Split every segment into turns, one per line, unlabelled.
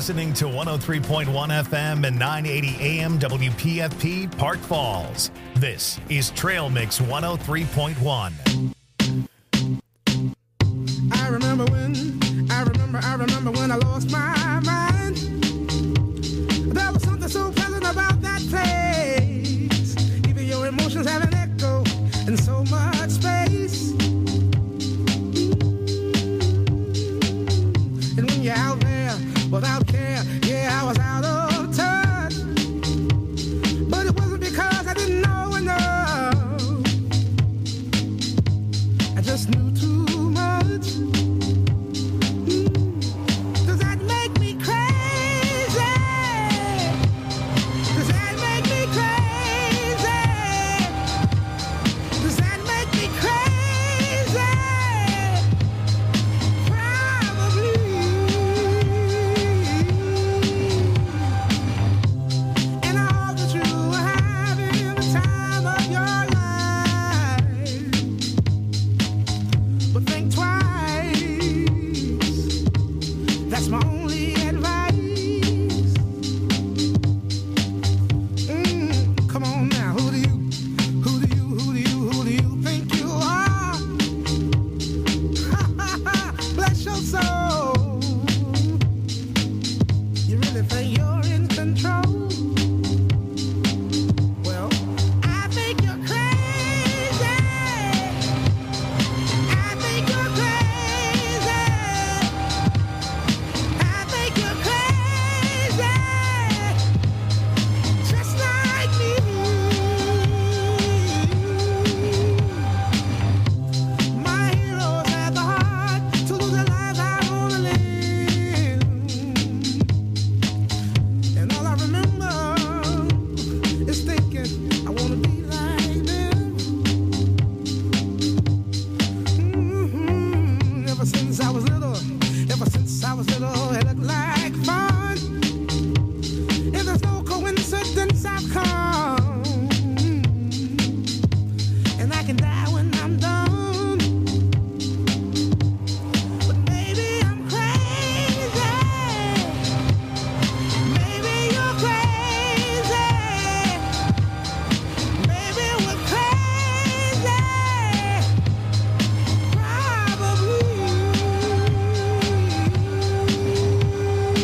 listening to 103.1 FM and 980 AM WPFP Park Falls. This is Trail Mix 103.1.
I remember when I lost my mind. There was something so pleasant about that place. Even your emotions have an echo in so much space. And when you're out there without care, yeah, I was out of touch. But it wasn't because I didn't know enough. I just knew too much. Does that make me crazy? Does that make me crazy? Does that make me crazy? Probably. And I hope that you are having the time of your life. But think twice. That's my only advice. Come on now, who do you think you are? Bless your soul. You really think you're in control? Well, I think you're crazy. I think you're crazy. I think you're crazy. Just like me. My heroes had the heart to lose their lives out on a limb. And all I remember is thinking, I want to be like them. Ever since I was little, it looked like fun. And there's no coincidence I've come. And I can die when I'm done. But maybe I'm crazy. Maybe you're crazy. Maybe we're crazy. Probably.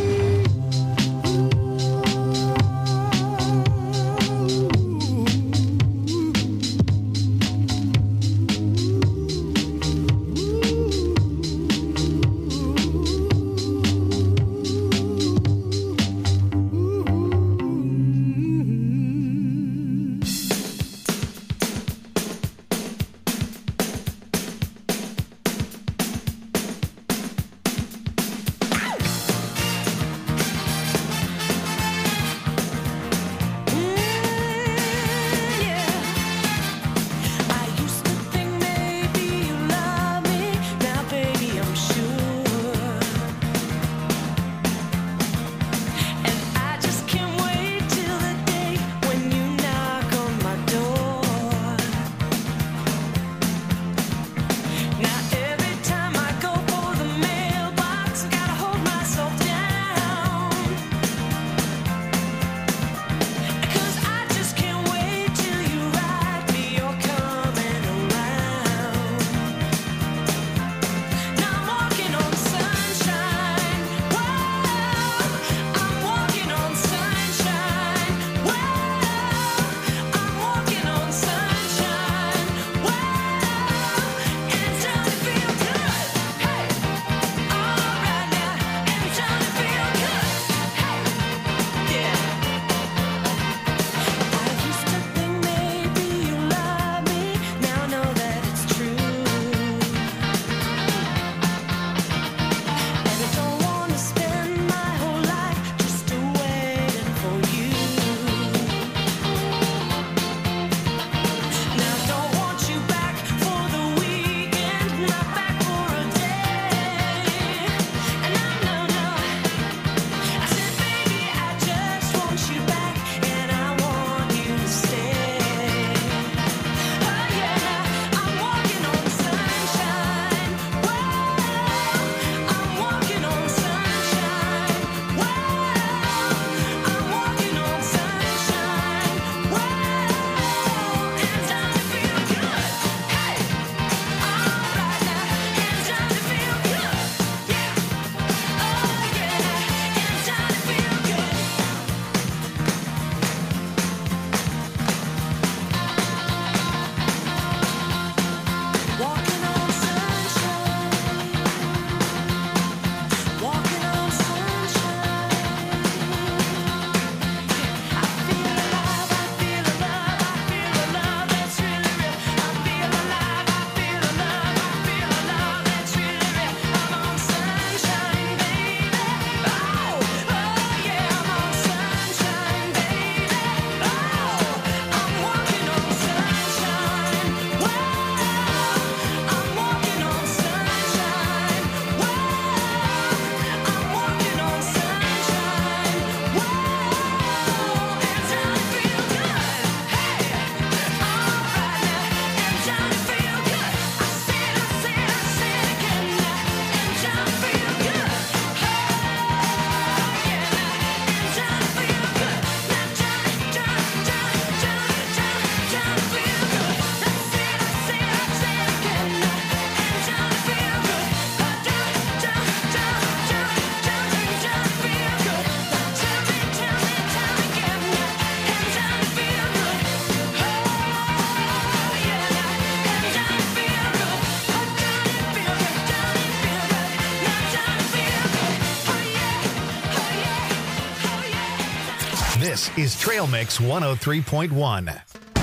This is Trail Mix 103.1.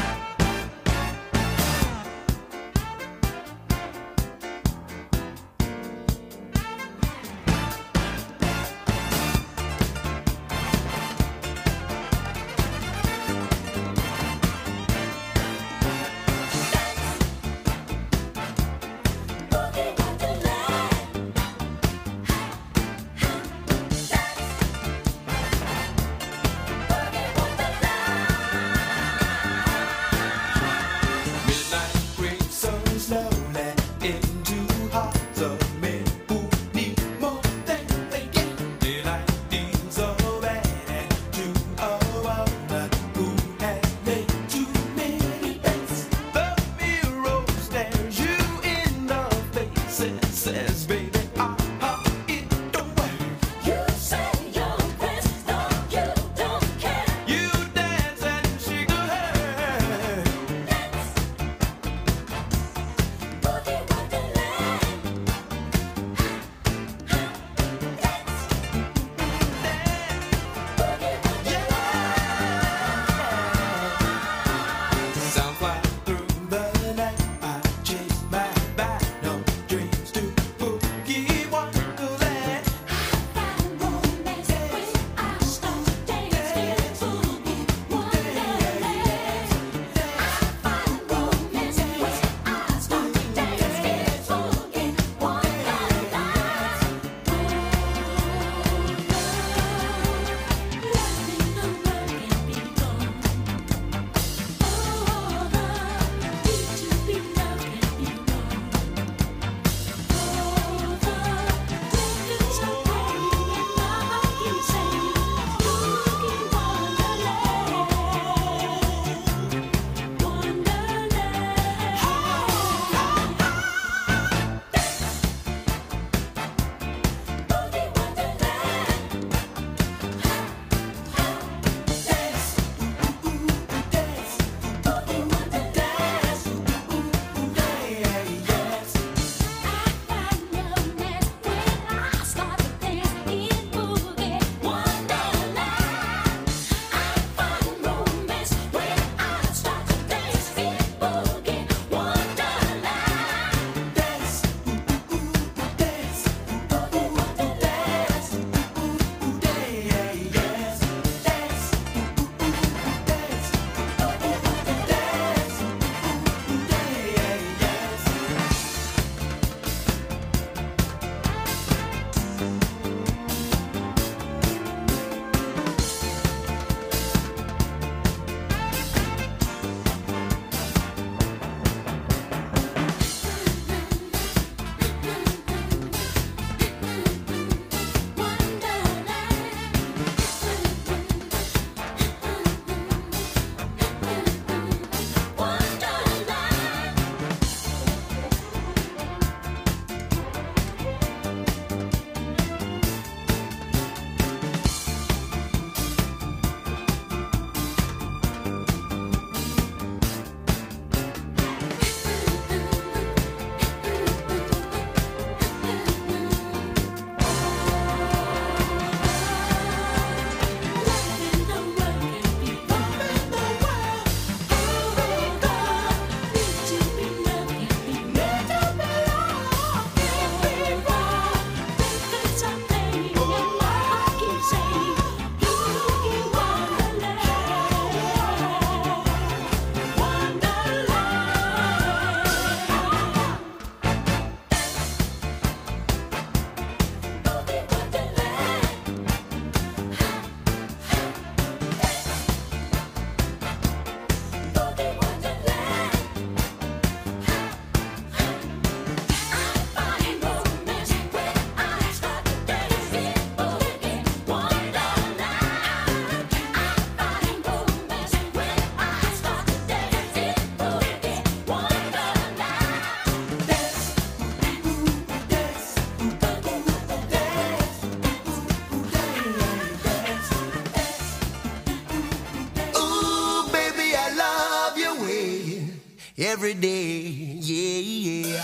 every day, yeah, yeah.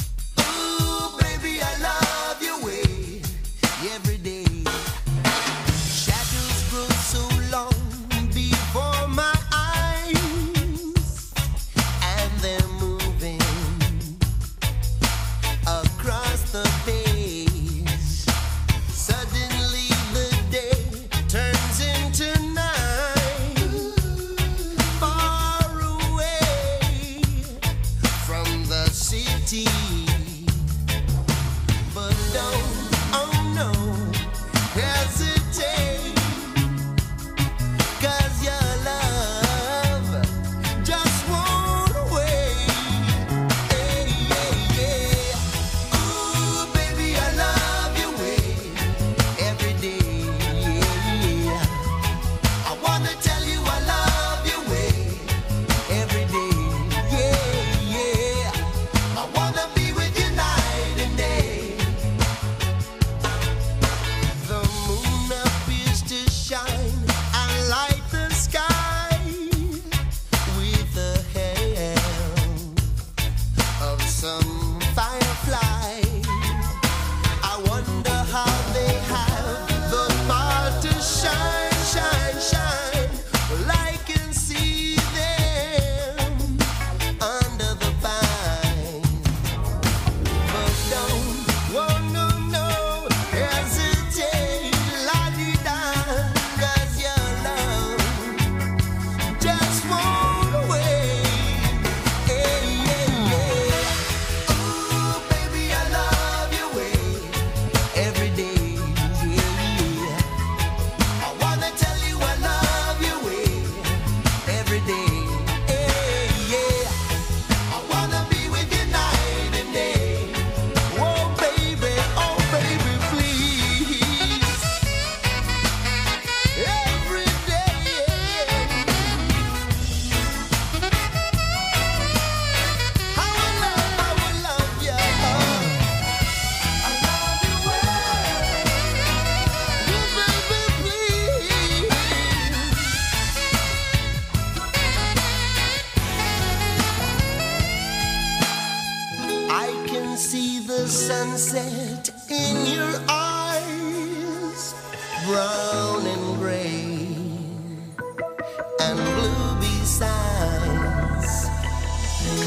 Ooh, baby, I love your way every day. Shadows grow so long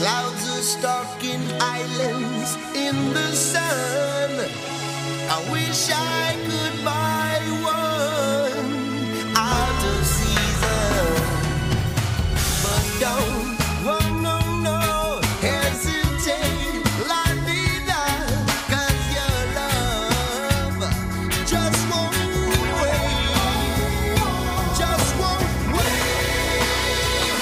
Clouds are stalking islands in the sun. I wish I could buy one out of season. But don't, oh no, no, hesitate, la vida, 'cause your love just won't wait, just won't wait.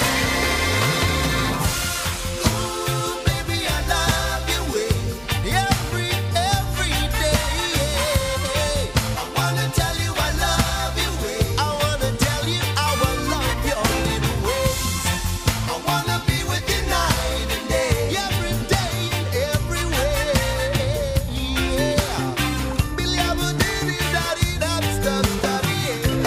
Ooh, baby, I love your way every day. I wanna tell you I love your way. I wanna tell you how I love your little ways. I wanna be with you night and day, every day and every way. Yeah. Billy, I'm a diddy, daddy, that's daddy, yeah.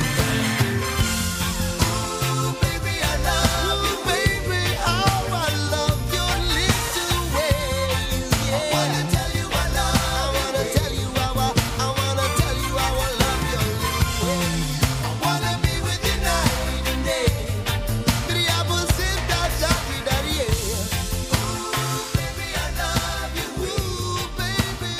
Ooh, baby, I love you, baby, how I love your little ways. Yeah. I wanna tell you I tell you how I wanna tell you how I love your little ways. I wanna be with you night and day. Billy, I'm a daddy, daddy, yeah. Ooh, baby, I love you. Ooh, baby,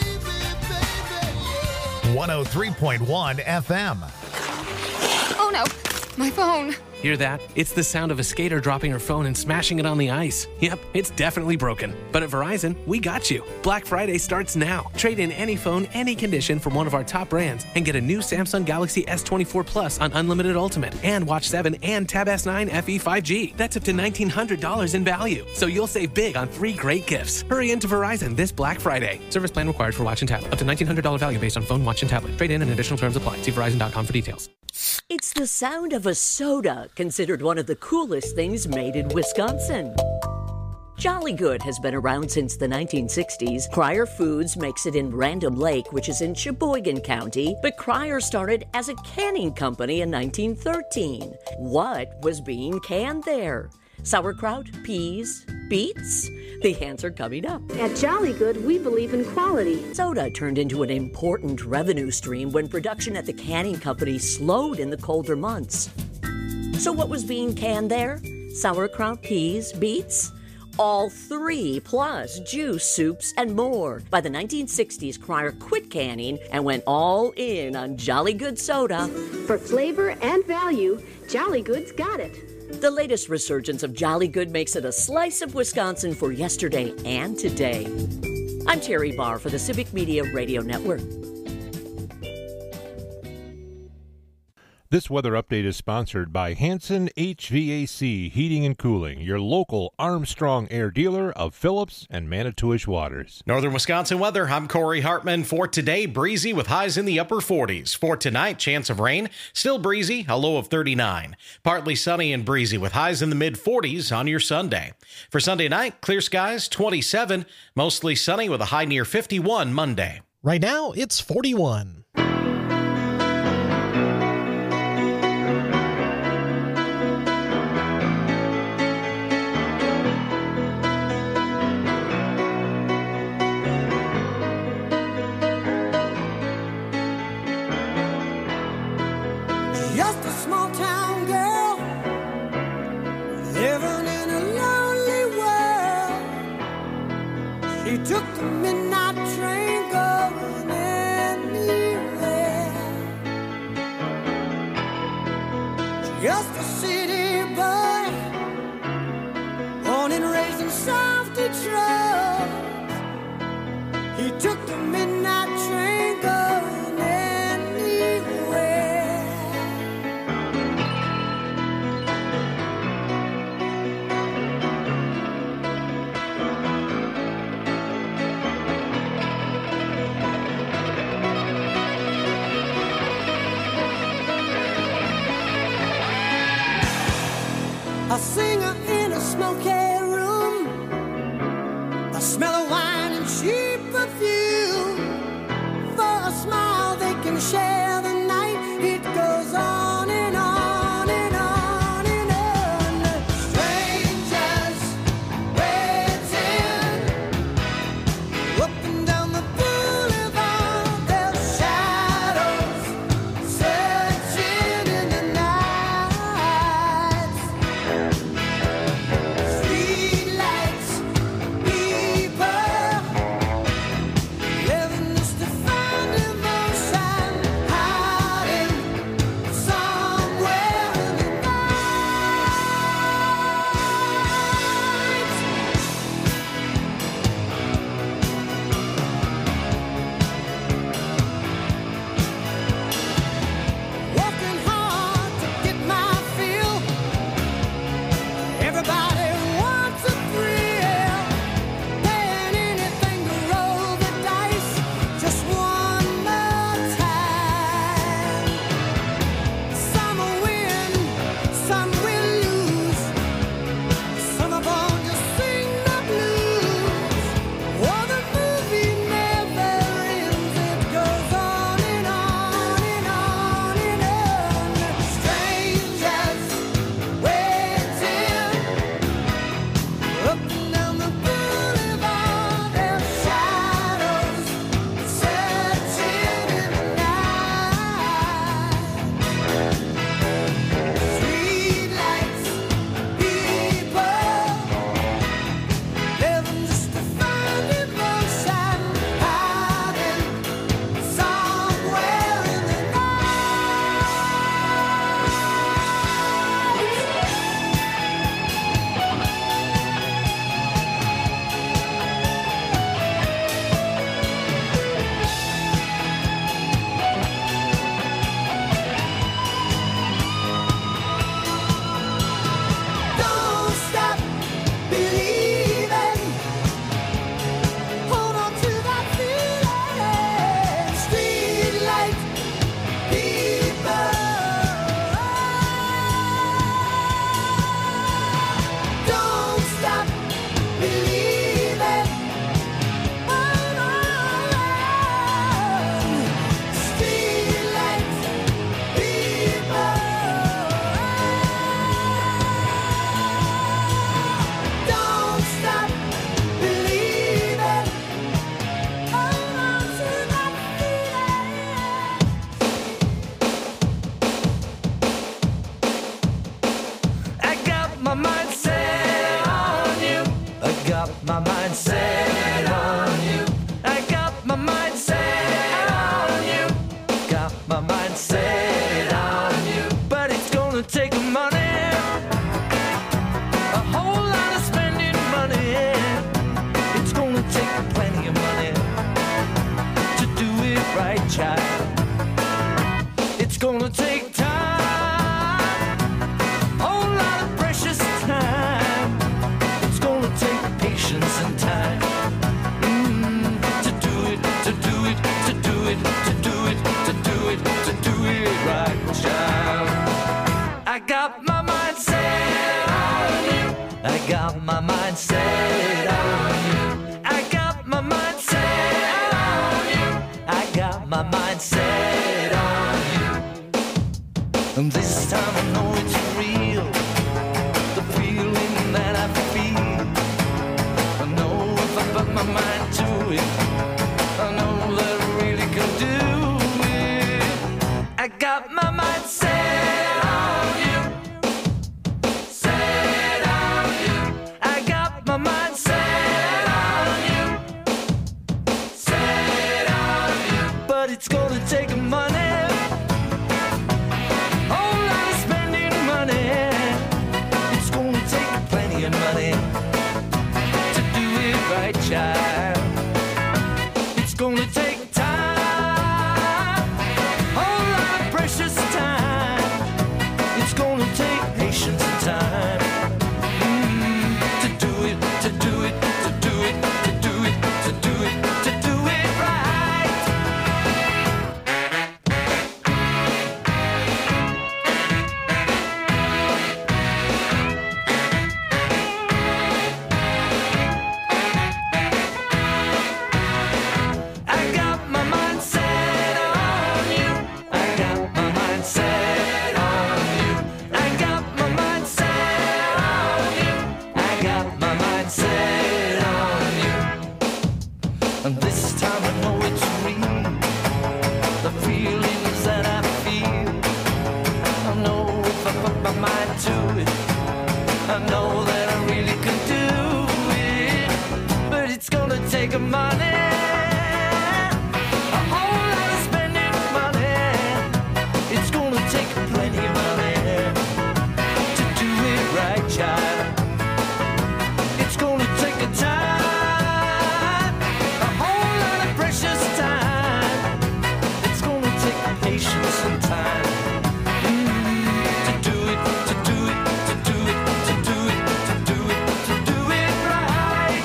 yeah.
103.1 FM.
Oh no, my phone.
Hear that? It's the sound of a skater dropping her phone and smashing it on the ice. Yep, it's definitely broken. But at Verizon, we got you. Black Friday starts now. Trade in any phone, any condition from one of our top brands and get a new Samsung Galaxy S24 Plus on Unlimited Ultimate and Watch 7 and Tab S9 FE 5G. That's up to $1,900 in value. So you'll save big on 3 great gifts. Hurry into Verizon this Black Friday. Service plan required for watch and tablet. Up to $1,900 value based on phone, watch, and tablet. Trade in and additional terms apply. See Verizon.com for details.
It's the sound of a soda, considered one of the coolest things made in Wisconsin. Jolly Good has been around since the 1960s. Cryer Foods makes it in Random Lake, which is in Sheboygan County, but Cryer started as a canning company in 1913. What was being canned there? Sauerkraut, peas, beets? The answer coming up.
At Jolly Good, we believe in quality.
Soda turned into an important revenue stream when production at the canning company slowed in the colder months. So what was being canned there? Sauerkraut, peas, beets? All 3, plus juice, soups, and more. By the 1960s, Cryer quit canning and went all in on Jolly Good soda.
For flavor and value, Jolly Good's got it.
The latest resurgence of Jolly Good makes it a slice of Wisconsin for yesterday and today. I'm Terry Barr for the Civic Media Radio Network.
This weather update is sponsored by Hanson HVAC Heating and Cooling, your local Armstrong Air dealer of Phillips and Manitowish Waters.
Northern Wisconsin weather, I'm Corey Hartman. For today, breezy with highs in the upper 40s. For tonight, chance of rain, still breezy, a low of 39. Partly sunny and breezy with highs in the mid-40s on your Sunday. For Sunday night, clear skies, 27. Mostly sunny with a high near 51 Monday.
Right now, it's 41.
Just a small town girl living in a lonely world. She took the midnight train going anywhere. Just a city boy, born and raised in South Detroit. He took the midnight train going anywhere. A singer in a smoky room, the smell of wine and cheap perfume. For a smile they can share the night. It goes on and on and on and on. Strangers waiting up and down the boulevard. Their shadows searching in the night.
right, child. It's gonna take time, whole lot of precious time. It's gonna take patience and time to do it, to do it, to do it, to do it, to do it, to do it right, child. I got my mind set on you. I got my mind set on you. I got my mind set on you. I got my mind set on you. And this time I know it's real, the feeling that I feel. I know if I put my mind to it, I know that I really can do it. I got my mind set on you, set on you. I got my mind set on you, set on you. But it's gonna take money, whole lot of spending money. It's gonna take plenty of money to do it right, child. It's gonna take time, whole lot of precious time. It's gonna take patience and time to do it, to do it, to do it, to do it, to do it, to do it right. I got my mind set on you. I got my mind set on you. I got my mind set on you. I got my mind set on you. And this time I know it's real, the feelings that I feel. I know if I put my mind to it, I know that I really can do it. But it's gonna take a money, a whole lot of spending money. It's gonna take plenty of money to do it right, child. It's gonna take a time, a whole lot of precious time. It's gonna take patience and time to do it, to do it, to do it, to do it, to do it, to do it right.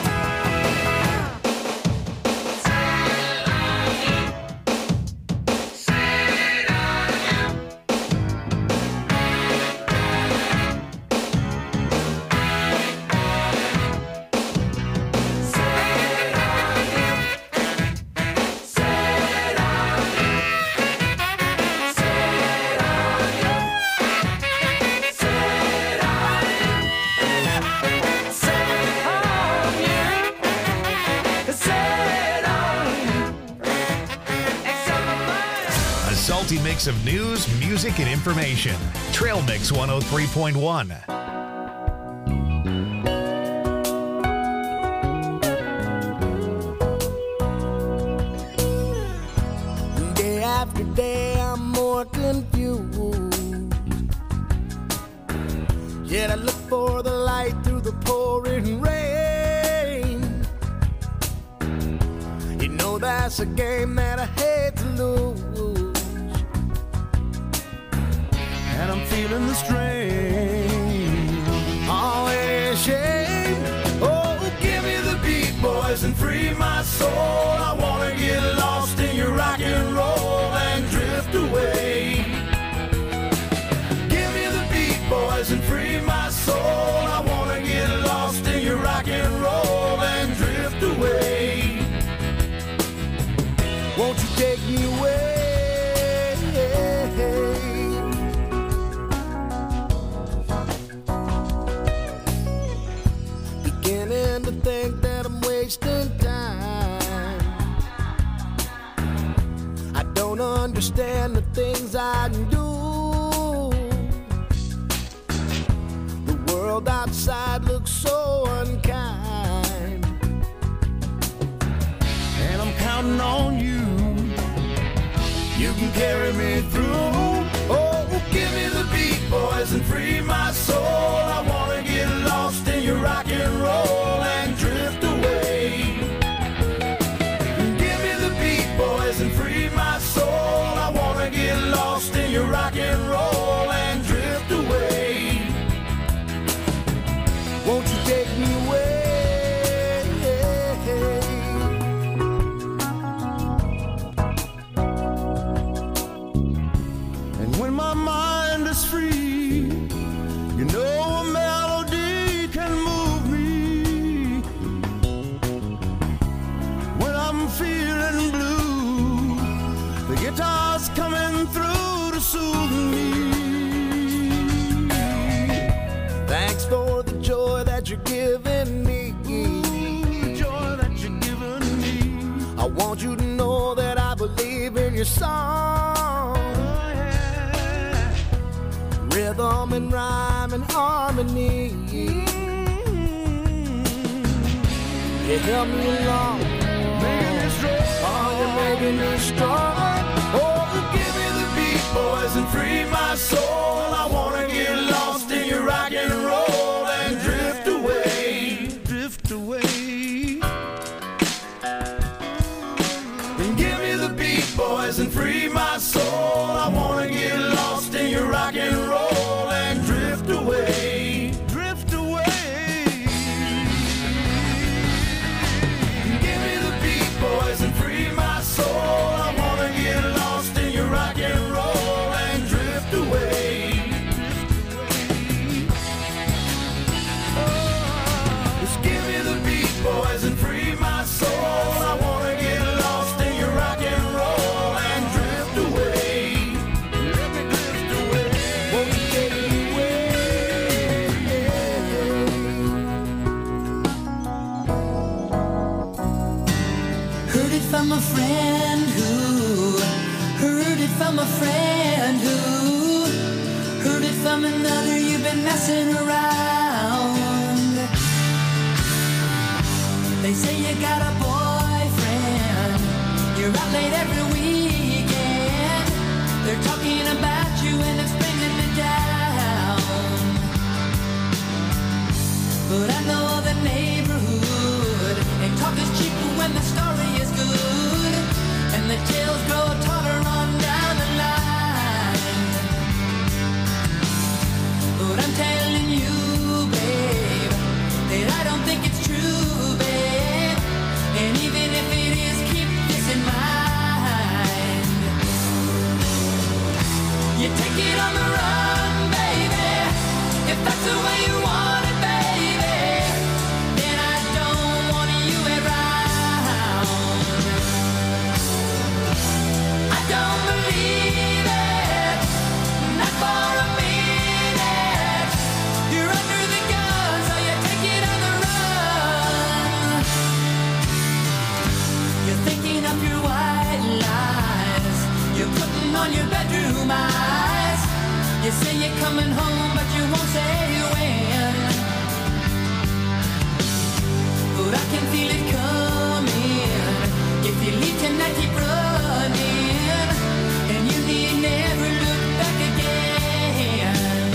A salty mix of news, music, and information. Trail Mix 103.1.
Day after day, I'm more confused. Yet I look for the light through the pouring rain. You know that's a game that I hate to lose. And I'm feeling the strain. Oh, it is shame. Oh, give me the beat, boys, and free my soul. I wanna get lost in your rock and roll and drift away. Give me the beat, boys, and free my soul. I wanna get lost in your rock and roll and drift away. Won't you take me away? Beginning to think that I'm wasting time. I don't understand the things I do. The world outside looks so unkind, and I'm counting on you. You can carry me through. Oh, give me the beat, boys, and free my soul. I wanna get lost in your rock and roll and drift away. Give me the beat, boys, and free my soul. guitar's coming through to soothe me. Thanks for the joy that you're giving me. Ooh, joy that you're giving me. I want you to know that I believe in your song. Oh, yeah. Rhythm and rhyme and harmony. You help me along, making me strong. Oh, you're making me strong. Oh, give me the beat, boys, and free my soul. I wanna get lost in your rock and roll and drift away, drift away. And give me the beat, boys, and free my soul. I wanna get lost in your rock and roll and drift away, drift away. Boys, and free my soul. I wanna get lost in your rock and roll and drift away. Just give me the beat, boys, and free my soul. I wanna get lost in your rock and roll and drift away. Let me drift away. Won't you take me away?
Heard it from a friend who heard it from a friend who heard it from another. You've been messing around. They say you got a boyfriend. You're out late every weekend. They're talking about you and it's bringing me down. But I know the neighborhood, and talk is cheaper when the story is good, and the tales grow taller on down the line. But I'm telling you, babe, that I don't think it's true, babe. And even if it is, keep this in mind. You take it on the run, baby, if that's the way you want it, baby. Then I don't want you around. I don't believe it, not for a minute. You're under the gun, so you take it on the run. You're thinking up your white lies. You're putting on your bedroom eyes. You say you're coming home, but you won't say when. But I can feel it coming. If you leave tonight, keep running, and you need never look back again.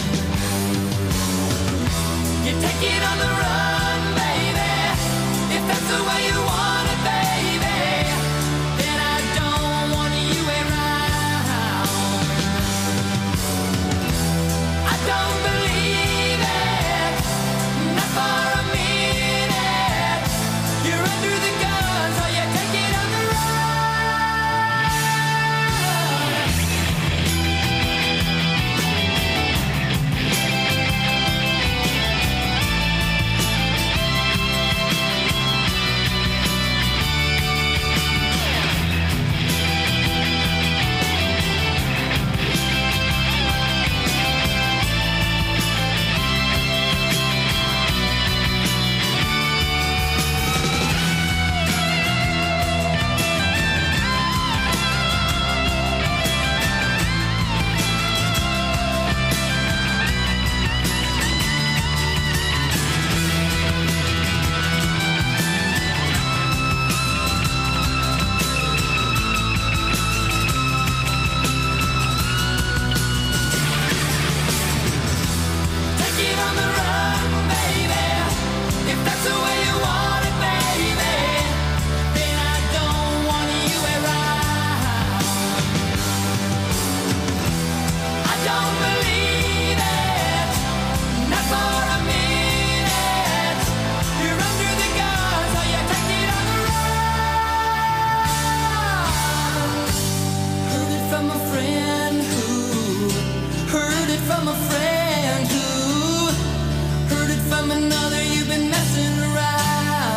You take it on the run, baby, if that's the way you want it, baby. Then I don't want you around. I don't believe it, not for a minute. You're under the gun, so you take it on the run.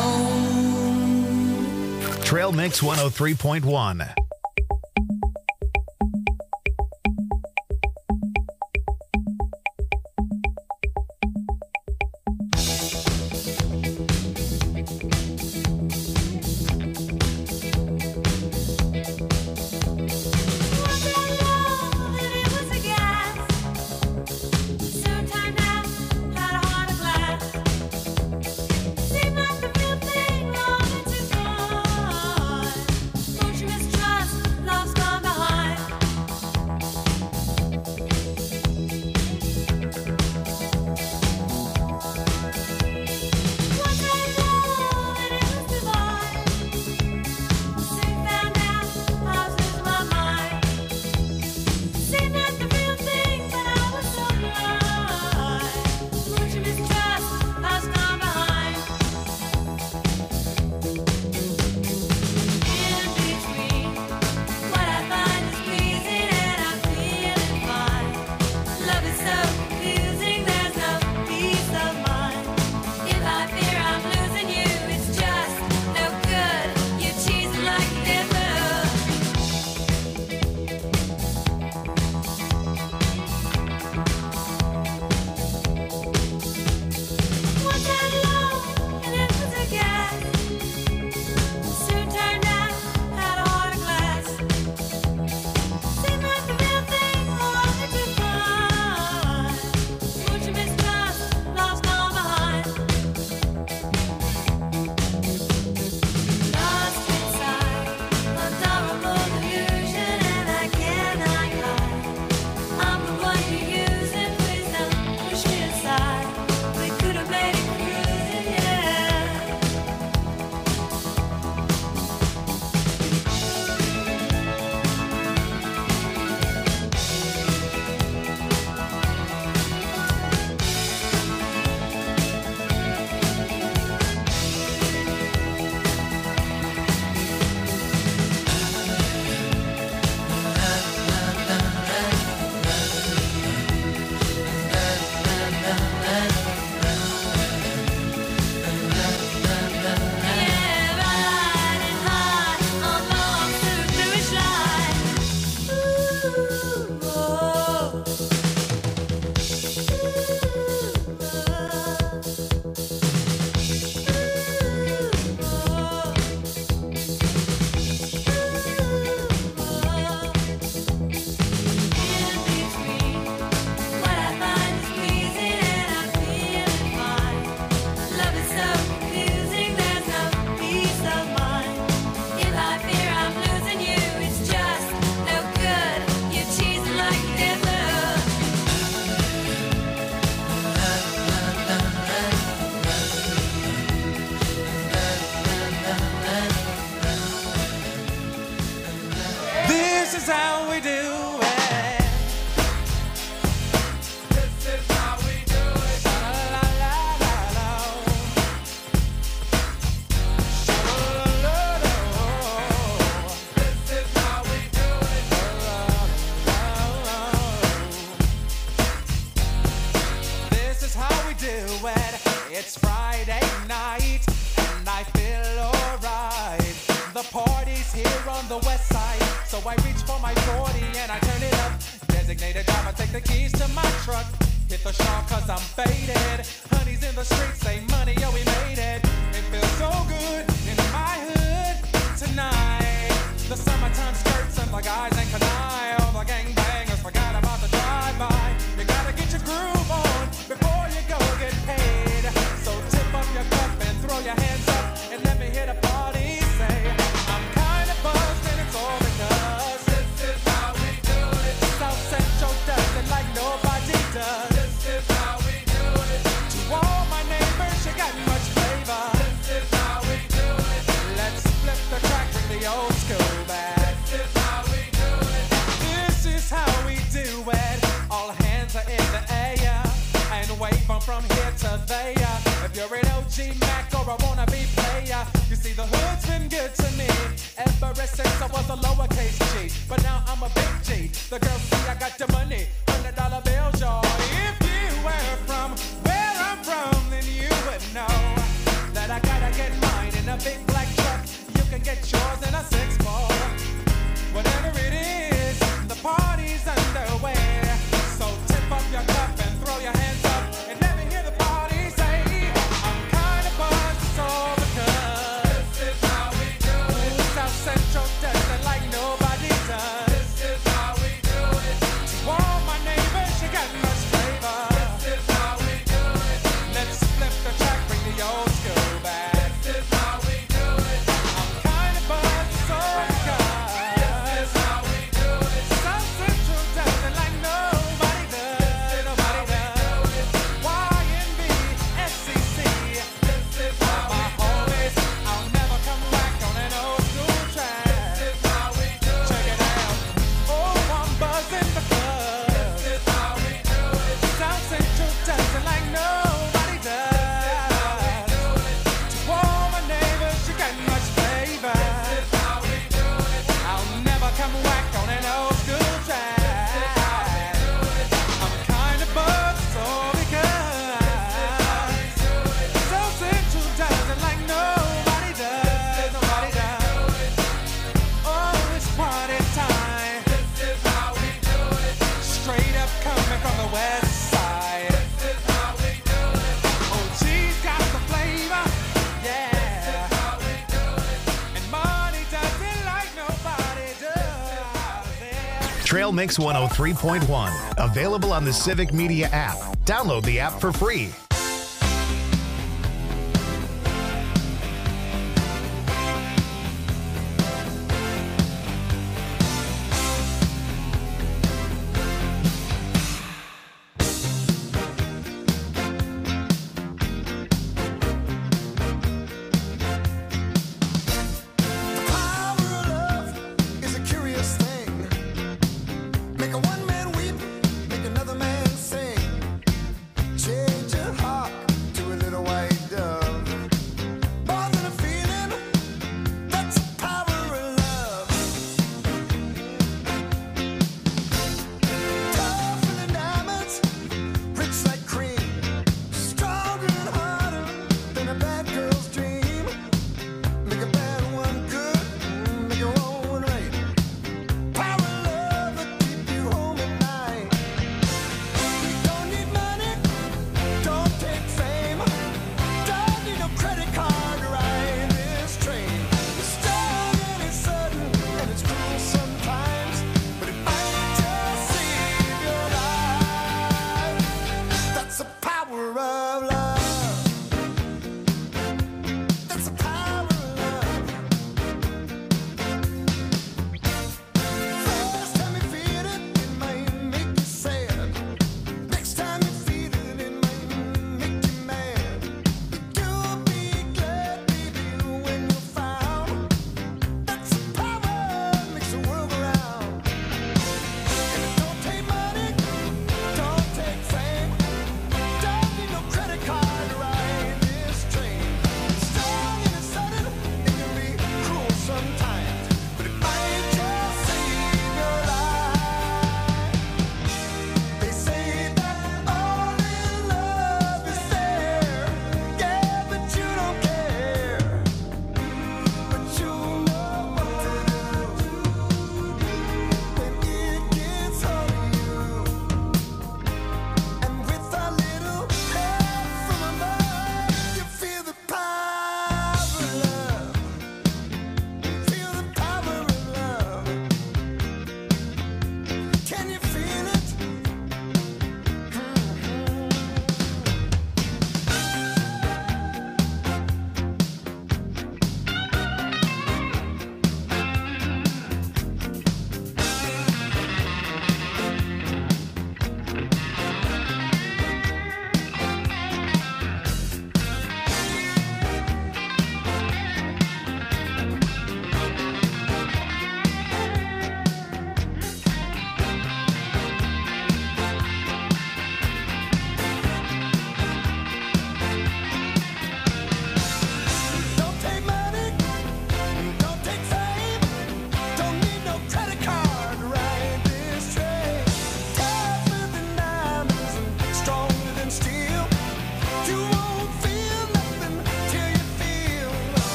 Trail Mix 103.1.
is how we do it. This is how we do it. Sha-la-la-la-la. Sha-la-la-la-la. This is how we do it. This is how we do it. It's Friday night and I feel alright. The party's here on the west side, so I reach for my 40 and I turn it up. Designated driver, take the keys to my truck. Hit the shawl cause I'm faded. Honey's in the streets, say money, yo, we made it. It feels so good in my hood tonight. The summertime skirts and the guys ain't canine. All the gangbangers forgot about the drive-by. You gotta get your groove on before you go get paid. So tip up your cup and throw your hands up and let me hear the party say, I'm kinda buzzed and it's all because this is how we do it. South Central does it like nobody does. This is how we do it. To all my neighbors, you got much flavor. This is how we do it. Let's flip the track, bring the old school back. This is how we do it. This is how we do it. All hands are in the air and wave from here to there. If you're an OG Mac or a wannabe player, you see the hood's been good to me ever since I was a lowercase G. But now I'm a big G. The girls see I got the money, $100 bills, y'all. If you were from where I'm from, then you would know that I gotta get mine in a big black truck. You can get yours in a 6-4. Whatever it is, the party's underway. So tip up your cup and throw your hands up and let me hear the party say, I'm kinda buzzed, it's all because this is how we do it. South Central does it like nobody does. This is how we do it. To all my neighbors, you got much flavor. This is how we do it. Let's flip the track, bring the old school back. This is how we do it. I'm kinda buzzed, it's all because this is how we do it. South Central does it like nobody does. Nobody does. YNB, SCC. This is how my homies. I'll never come back on an old school track. This is how we do it. Check it out. Oh, I'm buzzing because this is how we do it. South Central does it like nobody does. To all my neighbors, you got much flavor. This is how we do it. I'll never come back on an old school track. I'm kinda buzzed, so because South Central does it like nobody does. Nobody does. Oh, it's party time. This is how we do it. Straight up coming from the west side. This is how we do it. Oh, she's got the flavor. Yeah. This is how we do it. And money does it like nobody does.
Trail Mix 103.1. Available on the Civic Media app. Download the app for free.
Is a curious thing. Make a one man weep, make another man sing. Change your heart.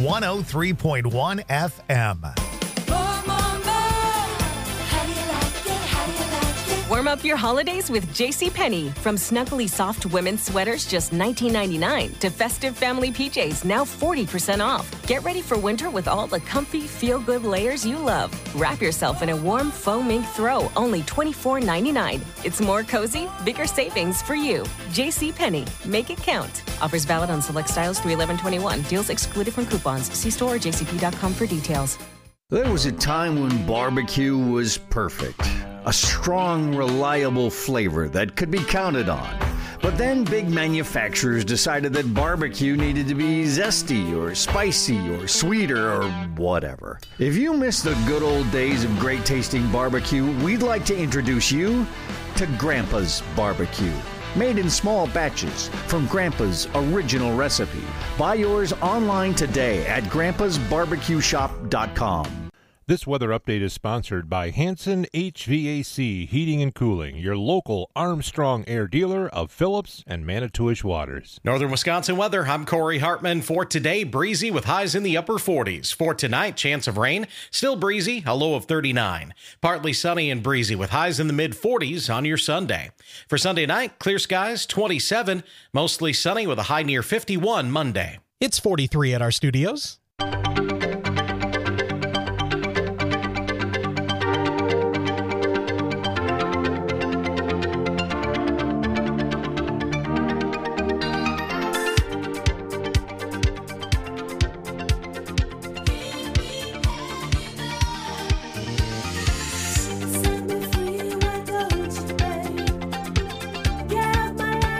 103.1 FM.
Warm up your holidays with JCPenney. From snuggly soft women's sweaters just $19.99 to festive family PJs now 40% off. Get ready for winter with all the comfy, feel-good layers you love. Wrap yourself in a warm faux mink throw, only $24.99. It's more cozy, bigger savings for you. JCPenney. Make it count. Offers valid on select styles through 11/21. Deals excluded from coupons. See store or jcp.com for details.
There was a time when barbecue was perfect. A strong, reliable flavor that could be counted on. But then big manufacturers decided that barbecue needed to be zesty or spicy or sweeter or whatever. If you miss the good old days of great tasting barbecue, we'd like to introduce you to Grandpa's Barbecue. Made in small batches from Grandpa's original recipe. Buy yours online today at grandpasbarbecueshop.com.
This weather update is sponsored by Hanson HVAC Heating and Cooling, your local Armstrong Air dealer of Phillips and Manitowish Waters.
Northern Wisconsin weather, I'm Corey Hartman. For today, breezy with highs in the upper 40s. For tonight, chance of rain, still breezy, a low of 39. Partly sunny and breezy with highs in the mid-40s on your Sunday. For Sunday night, clear skies, 27. Mostly sunny with a high near 51 Monday.
It's 43 at our studios.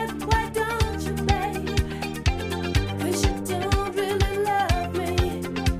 Cause you don't really love me.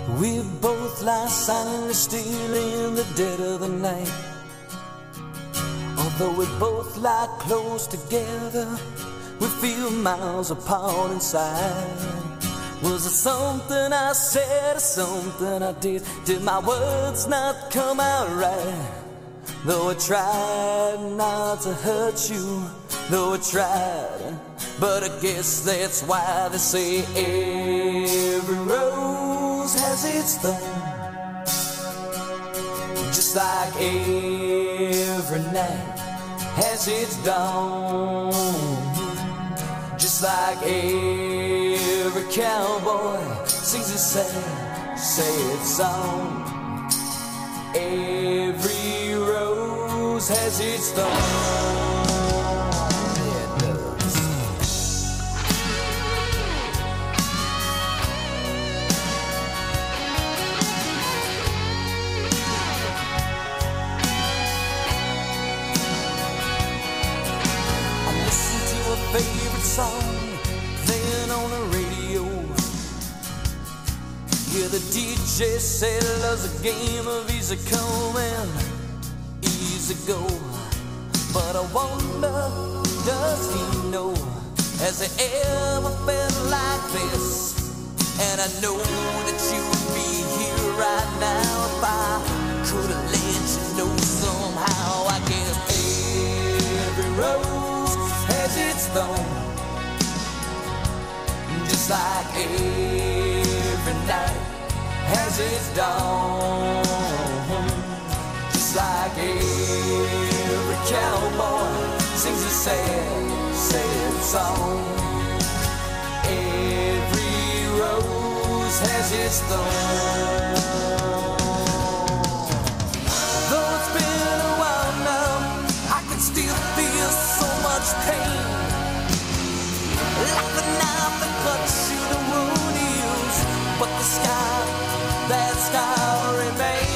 We both lie silently still in the dead of the night. Although we both lie close together, we feel miles apart inside. Was it something I said or something I did? Did my words not come out right? Though I tried not to hurt you, though I tried, but I guess that's why they say every rose has its thorn. Just like every night has its dawn. Just like every cowboy sings a sad song. Every rose has its thorn. Favorite song playing on the radio. Yeah, the DJ said love's a game of easy come and easy go. But I wonder, does he know? Has he ever felt like this? And I know that you would be here right now if I could have let you know somehow. I guess every rose has its thorn, just like every night has its dawn. Just like every cowboy sings a sad song. Every rose has its thorn. Though it's been a while now, I can still feel so much pain, like the knife that cuts you the wound heals, but the scar, that scar remains.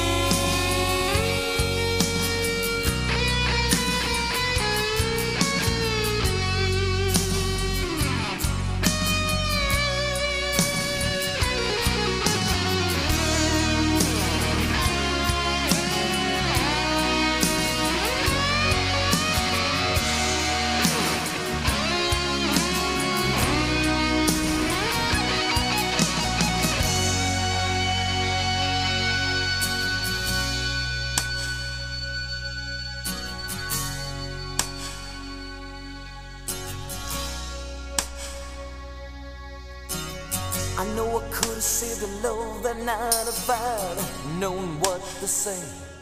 I know I could have saved the love that night if I'd known what to say.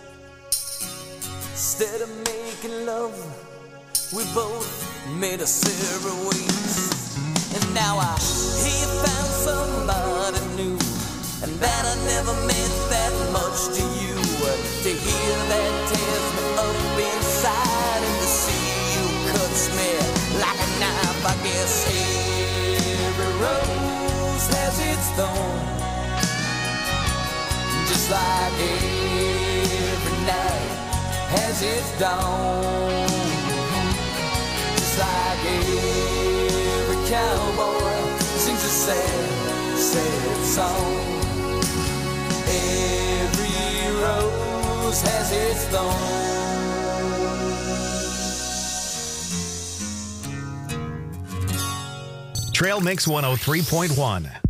Instead of making love, we both made us separate ways. And now I hear you found somebody new, and that I never meant that much to you. To hear that tears me up inside, and to see you cuts me like a knife. I guess every rose has its thorn, just like every night has its dawn. Just like every cowboy sings a sad song. Every rose has its thorn.
Trail Mix 103.1.